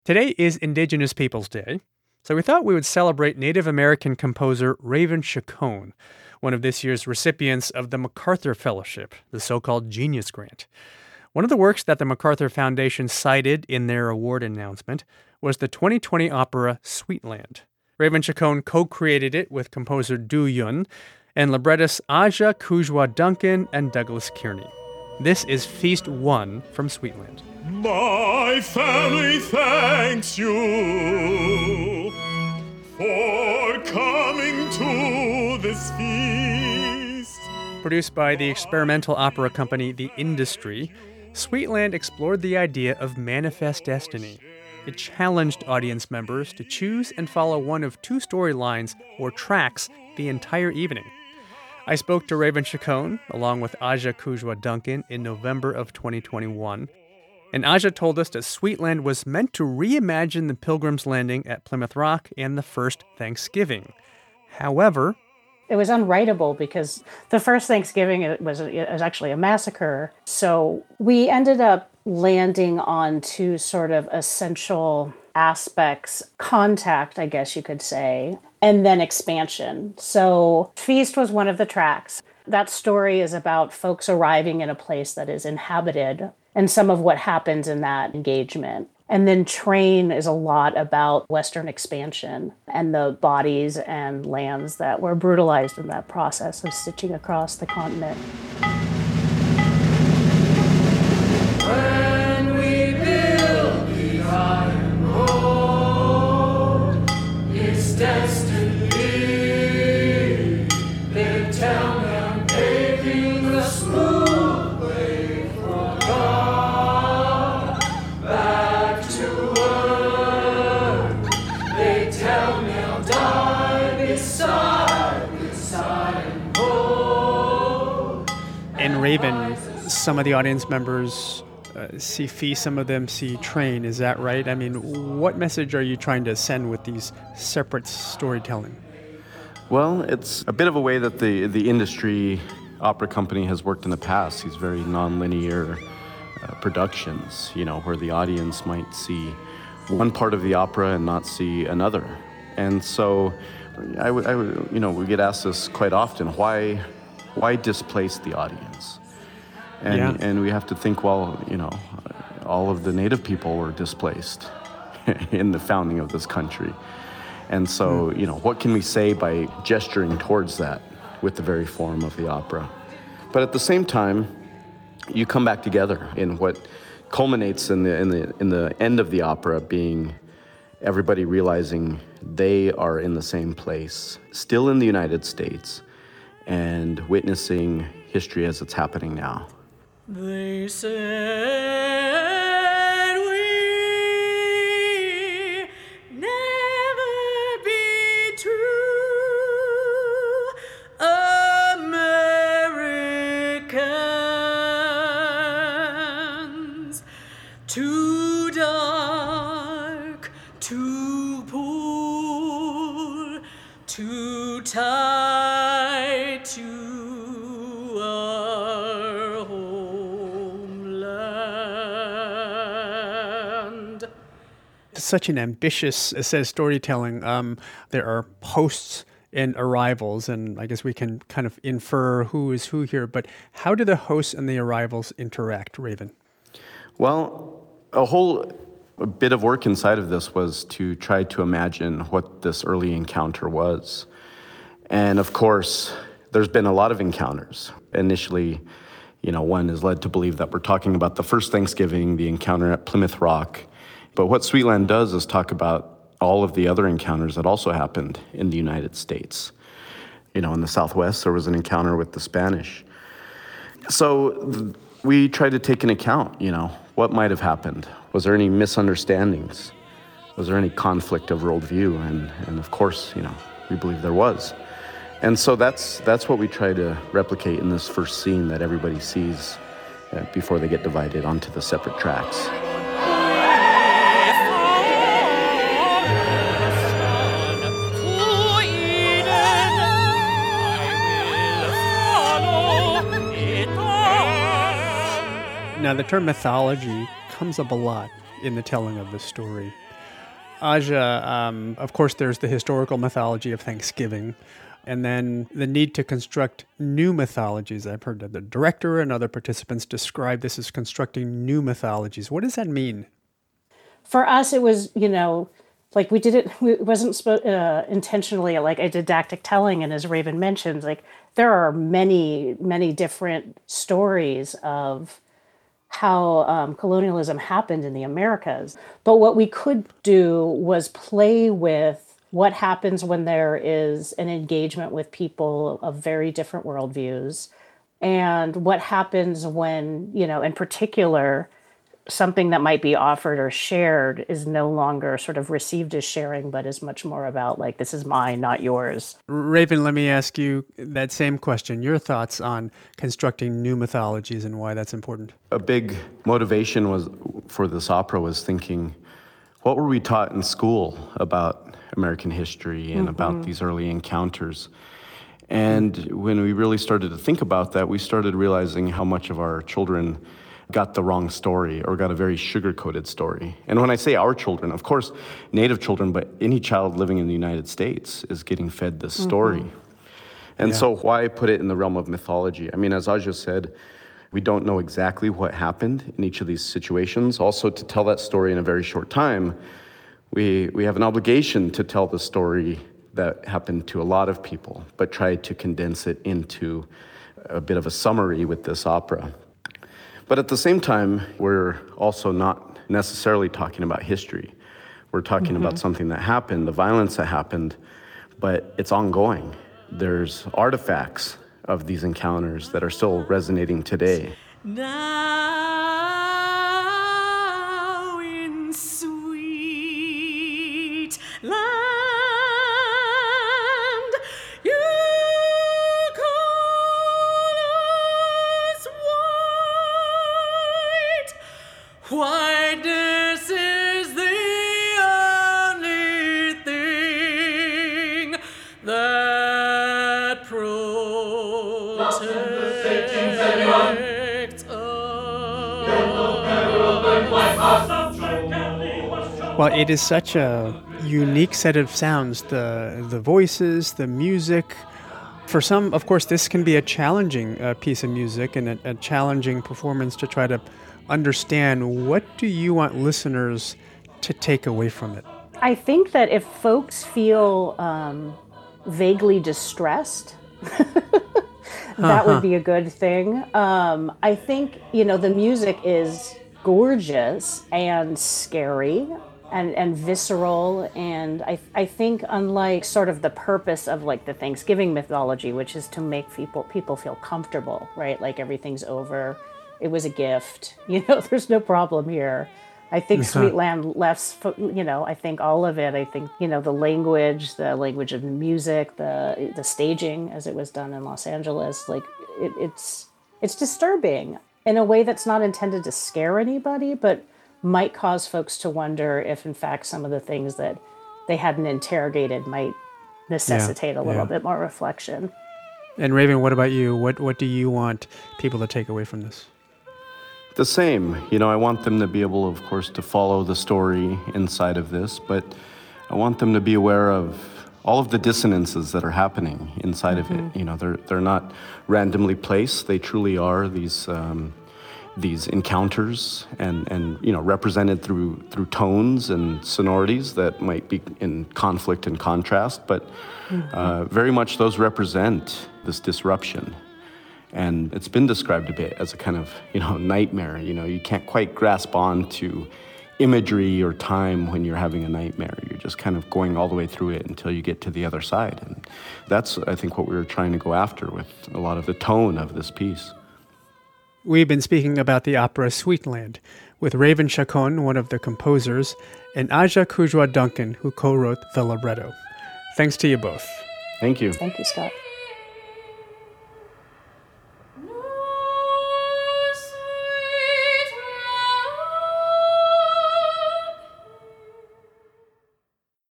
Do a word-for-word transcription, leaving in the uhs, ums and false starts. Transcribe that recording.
Today is Indigenous Peoples Day, so we thought we would celebrate Native American composer Raven Chacon, one of this year's recipients of the MacArthur Fellowship, the so-called Genius Grant. One of the works that the MacArthur Foundation cited in their award announcement was the twenty twenty opera Sweetland. Raven Chacon co-created it with composer Du Yun and librettists Aja Kujwa Duncan and Douglas Kearney. This is Feast One from Sweetland. My family thanks you for coming to this feast. Produced by the experimental opera company The Industry, Sweetland explored the idea of manifest destiny. It challenged audience members to choose and follow one of two storylines or tracks the entire evening. I spoke to Raven Chacon, along with Aja Kujwa Duncan, in November of twenty twenty-one. And Aja told us that Sweetland was meant to reimagine the Pilgrim's Landing at Plymouth Rock and the first Thanksgiving. However, it was unwritable because the first Thanksgiving was, it was actually a massacre. So we ended up landing on two sort of essential aspects: contact, I guess you could say, and then expansion. So Feast was one of the tracks. That story is about folks arriving in a place that is inhabited and some of what happens in that engagement. And then Train is a lot about Western expansion and the bodies and lands that were brutalized in that process of stitching across the continent. When we build the iron road, it's destiny. They tell me I'm paving the smooth way for God. Back to work. They tell me I'll die beside this iron road. in Raven, some of the audience members uh, see Feast, some of them see Train. Is that right? I mean, what message are you trying to send with these separate storytelling? Well, it's a bit of a way that the, the industry opera company has worked in the past. These very non-linear uh, productions, you know, where the audience might see one part of the opera and not see another. And so, I would, I would, you know, we get asked this quite often: why, why displace the audience? And Yeah. and we have to think, well, you know, all of the native people were displaced in the founding of this country. And so, you know, what can we say by gesturing towards that with the very form of the opera? But at the same time, you come back together in what culminates in the in the in the end of the opera being everybody realizing they are in the same place, still in the United States, and witnessing history as it's happening now. They said we never be true Americans. Too dark, too poor, too tied to our homeland. It's such an ambitious uh, set of storytelling. Um, there are hosts and arrivals, and I guess we can kind of infer who is who here. But how do the hosts and the arrivals interact, Raven? Well, a whole a bit of work inside of this was to try to imagine what this early encounter was. And of course, there's been a lot of encounters. Initially, you know, one is led to believe that we're talking about the first Thanksgiving, the encounter at Plymouth Rock. But what Sweetland does is talk about all of the other encounters that also happened in the United States. You know, in the Southwest, there was an encounter with the Spanish. So th- we tried to take into account, you know, what might have happened. Was there any misunderstandings? Was there any conflict of worldview? And, and of course, you know, we believe there was. And so that's that's what we try to replicate in this first scene that everybody sees uh, before they get divided onto the separate tracks. Now, the term mythology comes up a lot in the telling of the story. Aja, um, of course, there's the historical mythology of Thanksgiving, and then the need to construct new mythologies. I've heard that the director and other participants describe this as constructing new mythologies. What does that mean? For us, it was, you know, like we did it, it wasn't spo- uh, intentionally like a didactic telling. And as Raven mentioned, like there are many, many different stories of how um, colonialism happened in the Americas. But what we could do was play with what happens when there is an engagement with people of very different worldviews, and what happens when, you know, in particular, something that might be offered or shared is no longer sort of received as sharing, but is much more about like, this is mine, not yours. Raven, let me ask you that same question. Your thoughts on constructing new mythologies and why that's important. A big motivation was for this opera was thinking, what were we taught in school about American history and mm-hmm. about these early encounters? And when we really started to think about that, we started realizing how much of our children got the wrong story or got a very sugar-coated story. And when I say our children, of course, Native children, but any child living in the United States is getting fed this story. Mm-hmm. And yeah. so why put it in the realm of mythology? I mean, as Aja said, we don't know exactly what happened in each of these situations. Also, to tell that story in a very short time, we, we have an obligation to tell the story that happened to a lot of people, but try to condense it into a bit of a summary with this opera. But at the same time, we're also not necessarily talking about history. We're talking mm-hmm. about something that happened, the violence that happened, but it's ongoing. There's artifacts of these encounters that are still resonating today. Now in sweet land, you whiteness is the only thing that protects us. Well, it is such a unique set of sounds, the the voices, the music. For some, of course, this can be a challenging uh, piece of music and a, a challenging performance to try to understand. What do you want listeners to take away from it? I think that if folks feel um, vaguely distressed, that uh-huh. would be a good thing. Um, I think, you know, the music is gorgeous and scary and, and visceral. And I, I think unlike sort of the purpose of like the Thanksgiving mythology, which is to make people, people feel comfortable, right? Like everything's over. It was a gift, you know, there's no problem here. I think uh-huh. Sweet Land left, you know, I think all of it, I think, you know, the language, the language of music, the the staging as it was done in Los Angeles, like it, it's it's disturbing in a way that's not intended to scare anybody, but might cause folks to wonder if in fact some of the things that they hadn't interrogated might necessitate yeah, a little yeah. bit more reflection. And Raven, what about you? What what do you want people to take away from this? The same. You know, I want them to be able, of course, to follow the story inside of this, but I want them to be aware of all of the dissonances that are happening inside mm-hmm. of it. You know, they're they're not randomly placed. They truly are these um, these encounters and, and you know, represented through through tones and sonorities that might be in conflict and contrast, but mm-hmm. uh, very much those represent this disruption. And it's been described a bit as a kind of, you know, nightmare. You know, you can't quite grasp on to imagery or time when you're having a nightmare. You're just kind of going all the way through it until you get to the other side. And that's, I think, what we were trying to go after with a lot of the tone of this piece. We've been speaking about the opera Sweet Land with Raven Chacon, one of the composers, and Aja Kujwa Duncan, who co-wrote the libretto. Thanks to you both. Thank you. Thank you, Scott.